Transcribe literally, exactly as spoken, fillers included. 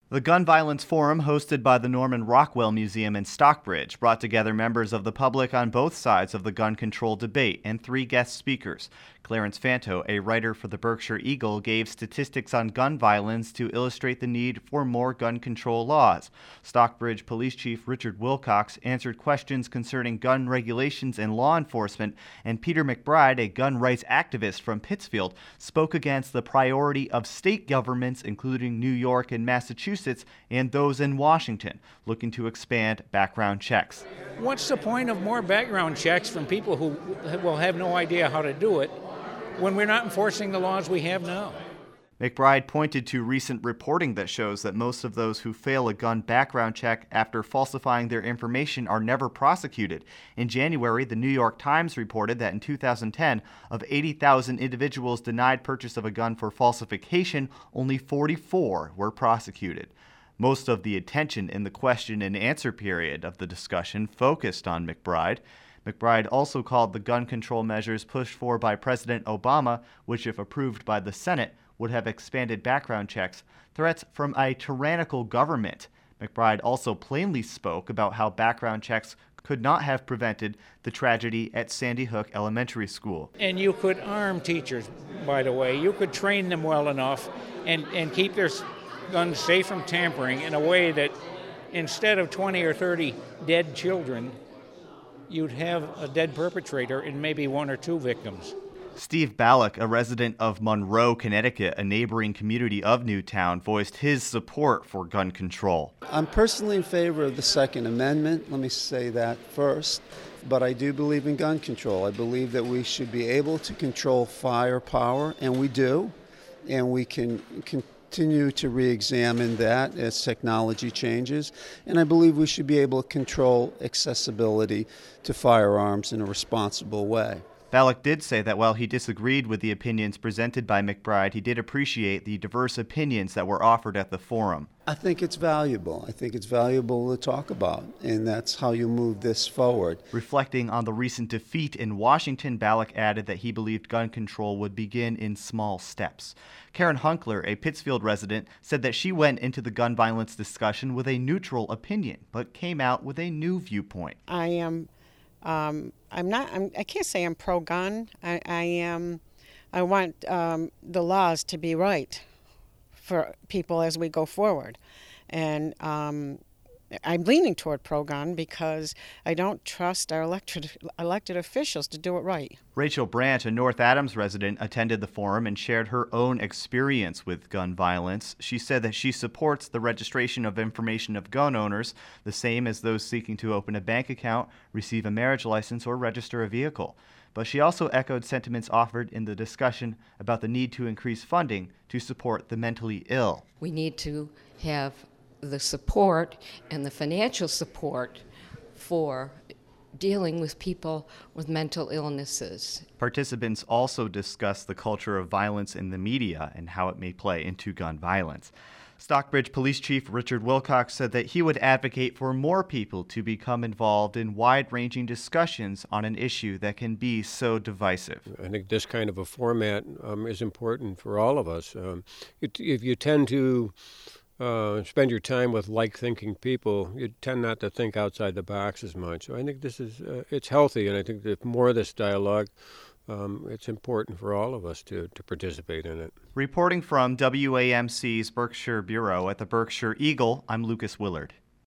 The Gun Violence Forum, hosted by the Norman Rockwell Museum in Stockbridge, brought together members of the public on both sides of the gun control debate and three guest speakers. Clarence Fanto, a writer for the Berkshire Eagle, gave statistics on gun violence to illustrate the need for more gun control laws. Stockbridge Police Chief Richard Wilcox answered questions concerning gun regulations and law enforcement, and Peter McBride, a gun rights activist from Pittsfield, spoke against the priority of state governments, including New York and Massachusetts, and those in Washington, looking to expand background checks. What's the point of more background checks from people who will have no idea how to do it when we're not enforcing the laws we have now? McBride pointed to recent reporting that shows that most of those who fail a gun background check after falsifying their information are never prosecuted. In January, the New York Times reported that in two thousand ten, of eighty thousand individuals denied purchase of a gun for falsification, only forty-four were prosecuted. Most of the attention in the question and answer period of the discussion focused on McBride. McBride also called the gun control measures pushed for by President Obama, which, if approved by the Senate, would have expanded background checks, threats from a tyrannical government. McBride also plainly spoke about how background checks could not have prevented the tragedy at Sandy Hook Elementary School. And you could arm teachers, by the way. You could train them well enough and, and keep their guns safe from tampering in a way that instead of twenty or thirty dead children, you'd have a dead perpetrator and maybe one or two victims. Steve Ballack, a resident of Monroe, Connecticut, a neighboring community of Newtown, voiced his support for gun control. I'm personally in favor of the Second Amendment, let me say that first, but I do believe in gun control. I believe that we should be able to control firepower, and we do, and we can continue to re-examine that as technology changes, and I believe we should be able to control accessibility to firearms in a responsible way. Ballack did say that while he disagreed with the opinions presented by McBride, he did appreciate the diverse opinions that were offered at the forum. I think it's valuable. I think it's valuable to talk about, and that's how you move this forward. Reflecting on the recent defeat in Washington, Ballack added that he believed gun control would begin in small steps. Karen Hunkler, a Pittsfield resident, said that she went into the gun violence discussion with a neutral opinion, but came out with a new viewpoint. I am Um, I'm not. I'm, I can't say I'm pro-gun. I, I am. I want um, the laws to be right for people as we go forward, and um, I'm leaning toward pro-gun because I don't trust our elected elected officials to do it right. Rachel Branch, a North Adams resident, attended the forum and shared her own experience with gun violence. She said that she supports the registration of information of gun owners, the same as those seeking to open a bank account, receive a marriage license, or register a vehicle. But she also echoed sentiments offered in the discussion about the need to increase funding to support the mentally ill. We need to have the support and the financial support for dealing with people with mental illnesses. Participants also discussed the culture of violence in the media and how it may play into gun violence. Stockbridge Police Chief Richard Wilcox said that he would advocate for more people to become involved in wide-ranging discussions on an issue that can be so divisive. I think this kind of a format um, is important for all of us. Um, it, if you tend to Uh, spend your time with like-thinking people, you tend not to think outside the box as much. So I think this is, uh, it's healthy, and I think that more of this dialogue, um, it's important for all of us to, to participate in it. Reporting from W A M C's Berkshire Bureau at the Berkshire Eagle, I'm Lucas Willard.